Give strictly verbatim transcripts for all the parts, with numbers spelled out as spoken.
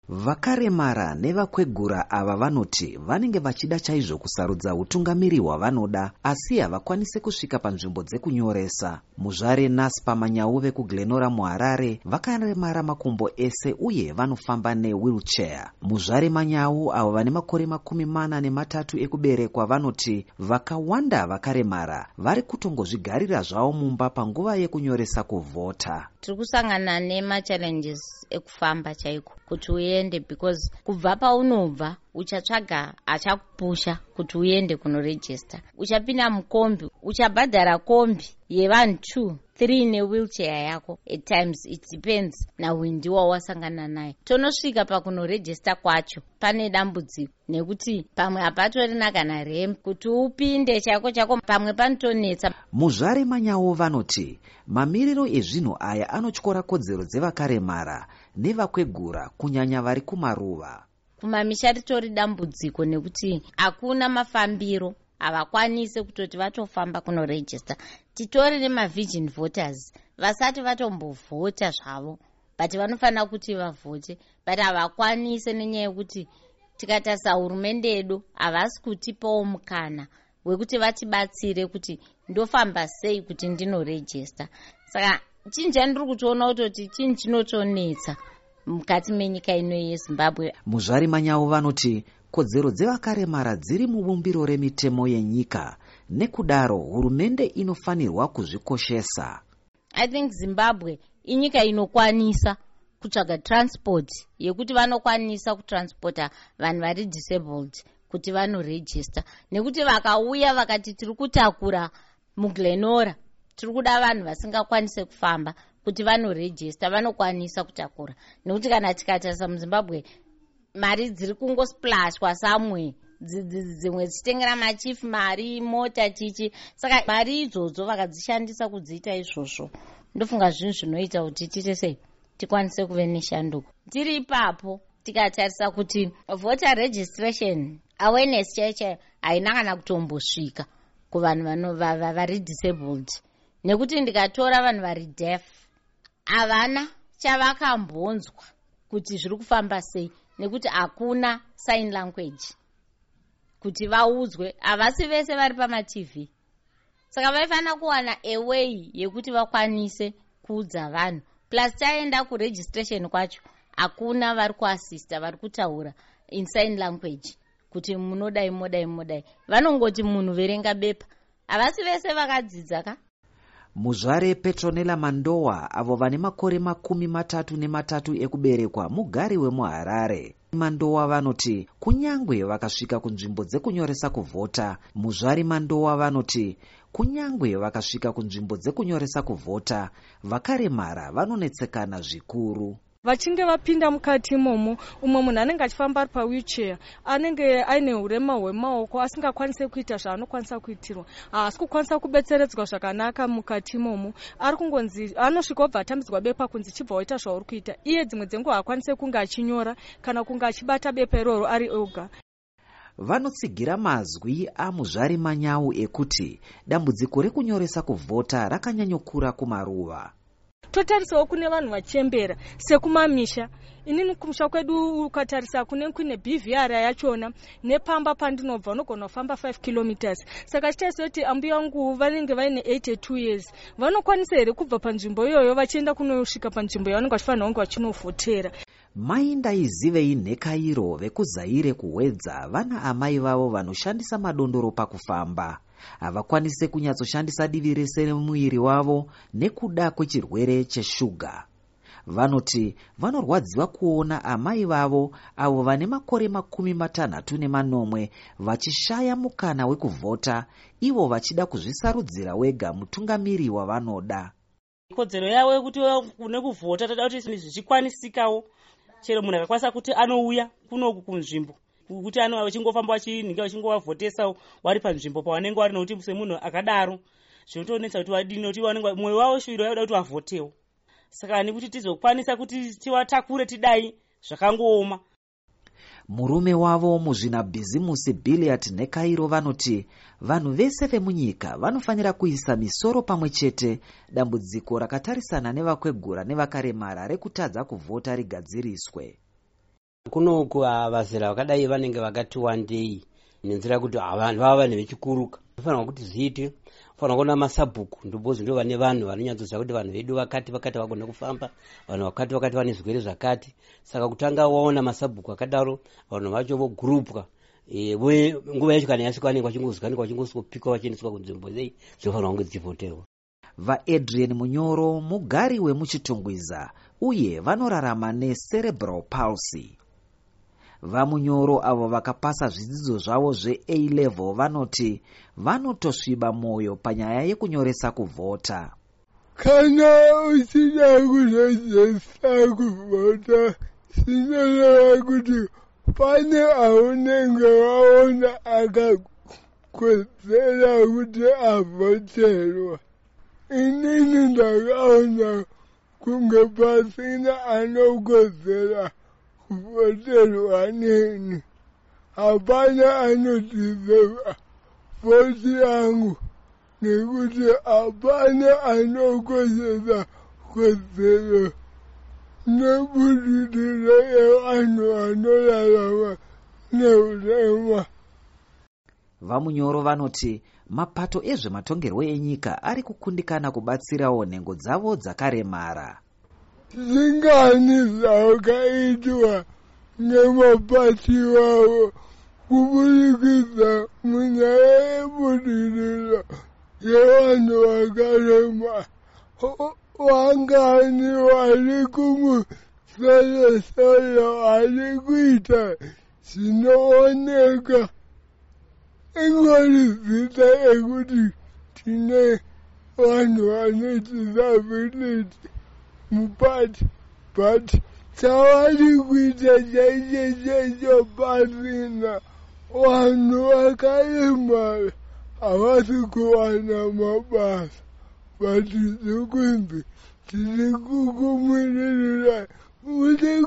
Vakaremara nevakwegura ava vanoti vanenge vachida chaizvo kusarudza utungamiri hwavanoda asi havakwanise kusvika panzvimbo dzekunyoresa. Muzvare Naspa Manyawu vekuGlenora muHarare vakaremara makumbo ese uye vanofamba newheelchair. Muzvare Manyawu avo vane makore makumi mana nematatu ekuberekwa vanoti vakawanda vakaremara vari kutongozvigarira zvavo mumba panguva yekunyoresa kuvhota. Tiri kusangana nema-challenges ekufamba chaiko kuti uende, because kubva paunobva uchatsvaga achakupusha kuti uende kunoregister. Uchapinda mukombi, uchabhadhara kombi yevanhu two three newheelchair yako. At times it depends na windi wawasangana naye. Tonosvika pakunoregister kwacho pane dambudziko nekuti pamwe hapatorina kana ramp kuti upinde chako chako, pamwe panotonetsa. Muzvare Manyawu vanoti mamiriro ezvinhu aya anotyora kodzero dzevakaremara nevakwegura kunyanya vari kumaruva. Kumamisha ritori dambudziko nekuti hakuna mafambiro, havakwanise kutoti vatofamba kunoregister. Titori nema-virgin voters vasati vatombovhota zvavo, but vanofanira kuti vavhote, but havakwanise nenyaya yekuti tikatarisa hurumende yedu havasi kutipawo mukana wekuti vatibatsire kuti ndofamba sei kuti ndinoregister. Saka chinhu chandiri kutoona kutoti chinhu chinotonetsa mukati menyika ino yeZimbabwe. Muzvare Manyawu vanoti kodzero dzevakaremara dziri mubumbiro remitemo yenyika, nekudaro hurumende inofanirwa kuzvikoshesa. I think Zimbabwe inyika inokwanisa kutsvaga transport yekuti vanokwanisa kutransporta vanhu vari disabled kuti vanoregister, nekuti vakauya vakati tiri kutakura muGlenora, tiri kuda vanhu vasingakwanise kufamba kuti vanoregister, vanokwanisa kutakura. Nekuti kana tikatarisa muZimbabwe mari dziri kungosplashwa samwe, dzimwe dzichitengera machief mari, mota chichi. Saka mari idzodzo vakadzishandisa kudziita izvozvo, ndofunga zvinhu zvinoita kuti tite sei tikwanise kuve neshanduko. Tiri ipapo tikatarisa kuti voter registration awareness chaicho haina kana kutombosvika kuvanhu vari disabled, nekuti ndikatora vanhu vari deaf havana chavakambonzwa kuti zviri kufamba sei, nekuti hakuna sign language kuti vaudzwe. Havasi vese vari pama-tv, saka vaifanira kuwana away yekuti vakwanise kuudza vanhu. Plus taenda kuregistration kwacho hakuna vari kuasista, vari kutaura in sign language kuti munodai modai modai. Vanongoti munhu verenga bepa. Havasi vese vakadzidza ka. Muzvare Petronella Mandowa avo vane makore makumi matatu nematatu ekuberekwa mugari wemuHarare. Mandowa vanoti kunyangwe vakasvika kunzvimbo dzekunyoresa kuvhota. Muzvare Mandowa vanoti kunyangwe vakasvika kunzvimbo dzekunyoresa kuvhota, vakaremara vanonetsekana zvikuru. Vachinge vapinda mukati imomo, umwe munhu anenge achifamba ari pawheelchair, anenge aine urema hwemaoko, asingakwanise kuita zvaanokwanisa kuitirwa, haasi kukwanisa kubetseredzwa zvakanaka mukati imomo, ari kungonzi anosvika obva atambidzwa bepa kunzi chibva waita zvauri kuita. Iye dzimwe dzenguva haakwanise kunge achinyora kana kunge achibata bepa iroro ari oga. Vanotsigira mazwi aMuzvare Manyawu ekuti dambudziko rekunyoresa kuvhota rakanyanyokura kumaruva. Totarisawo kune vanhu vachembera sekumamisha. Inini kumusha kwedu ukatarisa kune kune B V R yachona, nepamba pandinobva unogona kufamba five kilometers. Saka chitaisa kuti ambuya wangu vanenge vaine eighty-two years vanokwanisa here kubva panzvimbo iyoyo vachienda kunosvika panzvimbo yavanenge vachifanira kunge vachinovhotera. Mai Ndaizivei Nhekairo vekuZaire kuwedza vana amai vavo vanoshandisa madondoro pakufamba. Havakwanise kunyatsoshandisa divi rese remuviri wavo nekuda kwechirwere cheshuga. Vanoti vanorwadziwa kuona amai vavo avo vane makore makumi matanhatu nemanomwe vachishaya mukana wekuvhota, ivo vachida kuzvisarudzira wega mutungamiri wavanoda. Kodzero yavo yekuti kune kuvhota toda kuti zvichikwanisikawo, chero munhu akakwanisa kuti anouya kunoku kunzvimbo kuti ano vachingofamba vachinhinga vachingovavhotesa wari panzvimbo pawanenge wari, nokuti semunhu akadaro zvinotonetsa kuti vadini, nokuti vanenge mwoyo wavo shuviro yavoda kuti vavhotewo. Saka nekuti tizokwanisa kuti tivatakure tidai zvakangooma. Murume wavo muzvinabhizimusi Billiard Nhekairo vanoti vanhu vese vemunyika vanofanira kuisa misoro pamwe chete dambudziko rakatarisana nevakwegura nevakaremara rekutadza kuvhota rigadziriswe. Kunoku vazera vakadai vanenge vakati wandei nenzira yekuti vanhu vava vanhu vechikuruka. Fanira kuti zviite, fanira kuona masabhuku ndombozi ndio vane vanhu vanonyatsoziva kuti vanhu vedu vakati vakati vagona kufamba, vanhu vakati vakati vane zvirwere zvakati. Saka kutanga waona masabhuku akadaro, vanhu vacho vogurupwa. E, nguva yacho kana yasvika vanenge vachingozivanika vachingosopikwa vachiendeswa kunzvimbo dzei dzinofanira kunge dzichivoterwa. VaAdrian Munyoro mugari wemuchitungwiza uye vanorarama necerebral palsy. VaMunyoro avo vakapasa zvidzidzo zvavo zveA level vanoti vanotosviba moyo panyaya yekunyoresa kuvhota. Kana uchida kuzozesa kuvhota, zvinoreva kuti pane aunenge waona akakodzera kuti avhoterwa. Inini ndakaona kunge pasina anokodzera kuvhoterwa neni. Hapana anodizeva vhoti yangu nekuti hapana anokodzera kodzero nebudiriro yevanhu vanorarama neurema. VaMunyoro vanoti mapato ezvematongerwo enyika ari kukundikana kubatsirawo nhengo dzavo dzakaremara. Zvingani zvakaitwa nemapati wavo kuburikidza munyaya yebudiriro yevanhu vakaremara. Wangani vari kumusoro-soro vari kuita zvinooneka. Ingori zita ekuti tine vanhu vane disability mupati, but chavari kuita chaicho chaicho pasina. Vanhu vakaremara havasi kuwana mabasa, but zvekunzi tiri kukumirira. Muri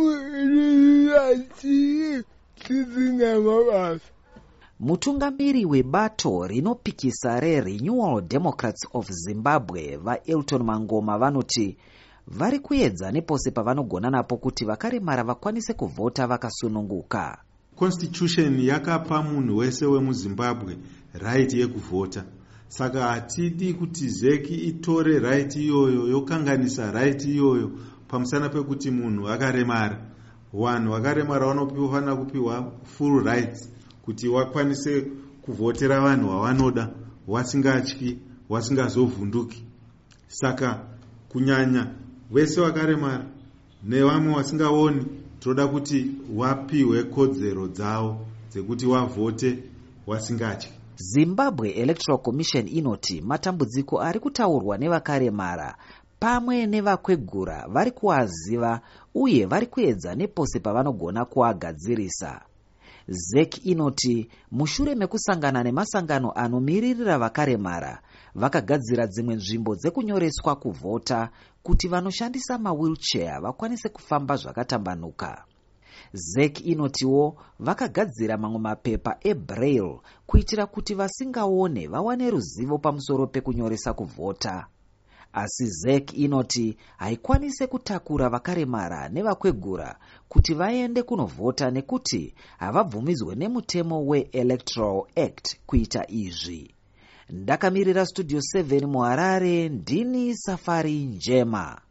kumirira chii tisina mabasa? Mutungamiri webato rinopikisa reRenewal Democrats of Zimbabwe vaElton Mangoma vanoti vari kuedza nepose pavanogona napo kuti vakaremara vakwanise kuvhota vakasununguka. Constitution yakapa munhu wese wemuZimbabwe right yekuvhota. Saka hatidi kuti zeki itore right iyoyo yokanganisa right iyoyo pamusana pekuti munhu akaremara. Vanhu vakaremara vanofanira kupiwa full rights kuti wakwanise kuvhotera vanhu vavanoda wasingatyi, wasingazovhunduki. Saka kunyanya vese vakaremara nevamwe vasingaoni toda kuti wapiwe kodzero dzavo dzekuti wavhote wasingatyi. Zimbabwe Electoral Commission inoti matambudziko ari kutaurwa nevakaremara pamwe nevakwegura vari kuaziva uye vari kuedza nepose pavanogona kuagadzirisa. Z E C inoti mushure mekusangana nemasangano anomiririra vakaremara vakagadzira dzimwe nzvimbo dzekunyoreswa kuvhota kuti vanoshandisa mawheelchair vakwanise kufamba zvakatambanuka. Z E C inotiwo vakagadzira mamwe mapepa eBraille kuitira kuti vasingaone vawane ruzivo pamusoro pekunyoresa kuvhota. Asi Z E C inoti haikwanise kutakura vakaremara nevakwegura kuti vaende kunovhota nekuti havabvumidzwe nemutemo weElectoral Act kuita izvi. Ndakamirira Studio seven muHarare, ndini Safari Njema.